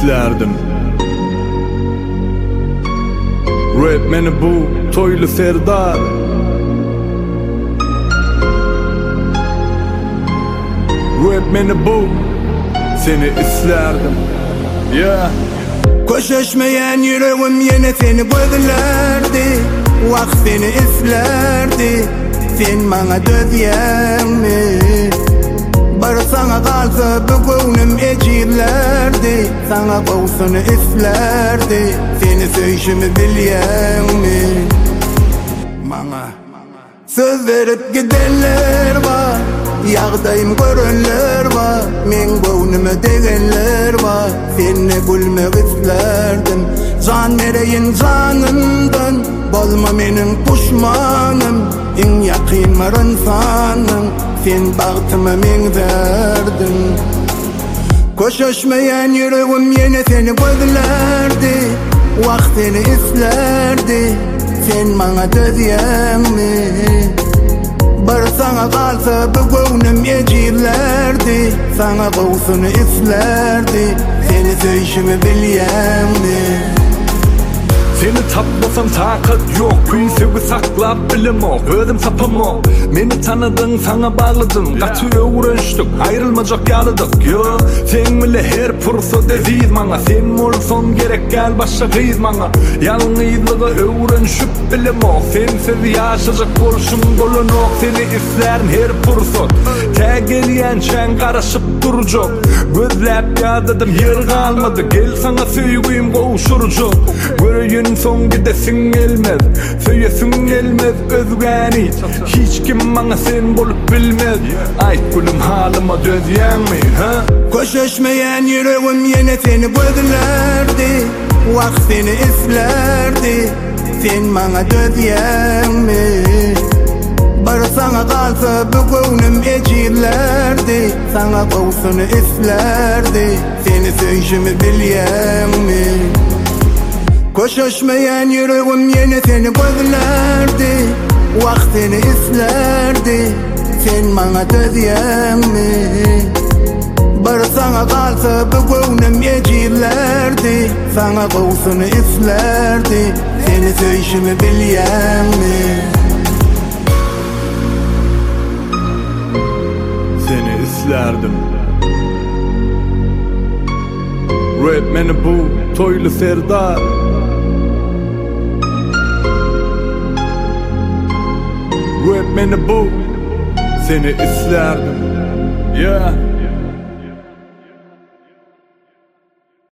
islerdim. Rap meni bu toylu serdar. Rap meni bu, seni islerdim. Yeah. Koşuşmayan yüreğim yine seni gözlerdi. Vakt seni islerdi. Sen bana dödyenmi. Bari sana kalsa bugünüm ecirlerdi. Sana kovsunu islerdi. Seni söyüşümü bilyenmi. Bana söz verip gidenler var. Yağdayım görenler var. Men boynuma degenler var. Seni gülmek isterdim. Can vereyin canımdan. Bolma menin puşmanım. En yakın var insanım. Sen baktıma men verdin. Koşuşmayan yüreğim yine seni gözlerdi. Vakt seni islerdi. Sen bana dödyenmi. Bari sana kalsa bugünüm ecirlerdi. Sana kovsunu islerdi. Seni söyüşümü bilyenmi. Seni tapmasam takat yok. Kıyı sevgi saklap bilim ok. Özüm sapım ok. Meni tanıdın sana bağladım. Katı öğrençtik ayrılmayacak yalıdık. Yo, sen bile her fırsat eziz bana. Sen olsan gerek gel başa kıyız bana. Yalnızlığı öğrenşip bilim ok. Sensiz yaşayacak bolşum bolun ok. Seni islerim her fırsat. Tegeliyen çen karışıp duracak. Gözlep yadadım yer kalmadı. Gel sana söygüyüm kovuşurcak. Görüyün son gidesin gelmez. Söylesin gelmez özgeni. Hiç kim bana sen bolup bilmez. Ay gülüm halıma dödyenmi ha? Koşuşmayan yüreğim yine seni gözlerdi. Vakt seni islerdi. Sen bana dödyenmi. Bari sana kalsa bugünüm ecirlerdi. Sana kovsunu islerdi. Seni söyüşümü bilyenmi. Koşuşmayan yüreğim yine seni gözlerdi. Vakt seni islerdi. Sen bana dödyenmi. Bari sana kalsa bugünüm ecirlerdi. Sana kovsunu islerdi. Seni söyüşümü bilyenmi. Seni islerdim. Rap meni bu toylu serdar. Rap meni bu, seni islerdim. Yeah.